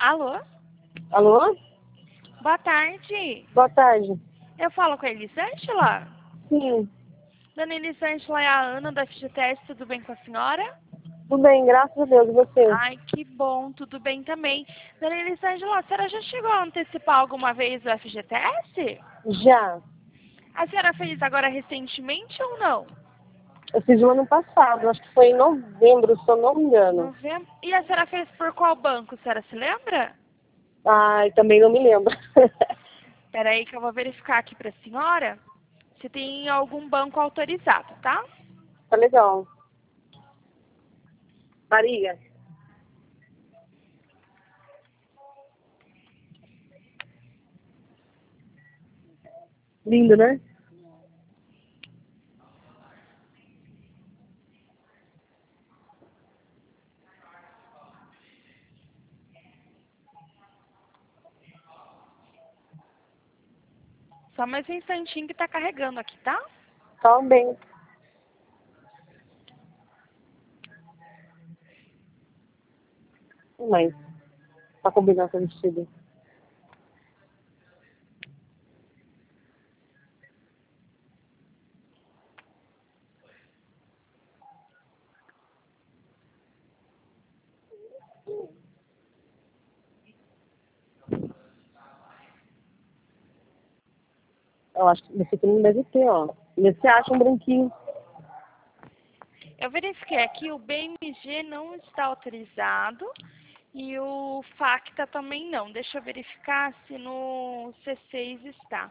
Alô? Alô? Boa tarde. Boa tarde. Eu falo com a Elisângela? Sim, Dona Elisângela, é a Ana da FGTS, tudo bem com a senhora? tudo bem, graças a Deus. E você? Ai, que bom, tudo bem também. Dona Elisângela, a senhora já chegou a antecipar alguma vez o FGTS? Já. A senhora fez agora recentemente ou não? Eu fiz o ano passado, acho que foi em novembro, se eu não me engano. Novembro. E a senhora fez por qual banco, a senhora se lembra? Ai, também não me lembro. Espera aí que eu vou verificar aqui para a senhora se tem algum banco autorizado, tá? Tá legal. Maria? Lindo, né? Só mais um instantinho que tá carregando aqui, tá? Tá bem. Mas, pra combinar com o vestido. Eu acho que nesse aqui não deve ter, ó. Nesse você acha um branquinho. Eu verifiquei aqui, o BMG não está autorizado e o FACTA também não. Deixa eu verificar se no C6 está.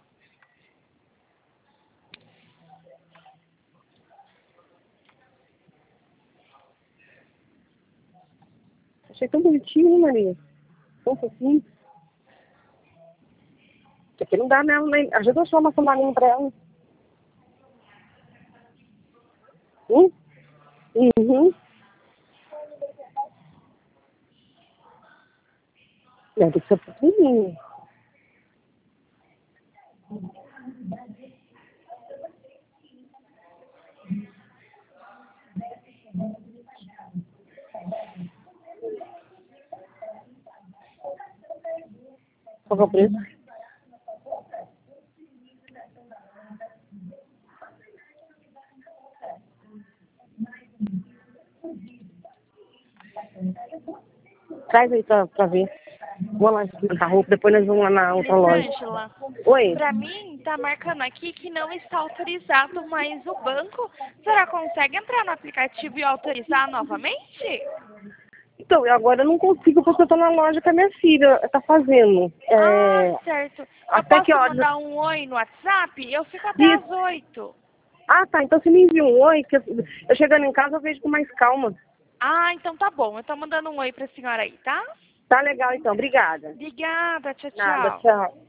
Achei tão bonitinho, hein, Maria? Tão fofinho. Isso aqui não dá nela, né? Ajuda eu achar uma sandalinha pra ela. Uhum. Não, tem que ser pequenininho. Qual que é o preço? Traz aí pra ver. Vamos lá experimentar a roupa, depois nós vamos lá na outra loja. Elisângela, Oi? para mim tá marcando aqui que não está autorizado, mas o banco, a senhora consegue entrar no aplicativo e autorizar novamente? Então, agora eu não consigo porque eu tô na loja que a minha filha tá fazendo. Ah, certo. Eu Até que posso horas? mandar um oi no WhatsApp? Eu fico até às Isso. 8. Ah, tá. Então você me envia um oi, que eu chegando em casa eu vejo com mais calma. Ah, então tá bom. Eu tô mandando um oi pra senhora aí, tá? Tá legal então, obrigada. Obrigada, tchau, Nada, tchau. tchau.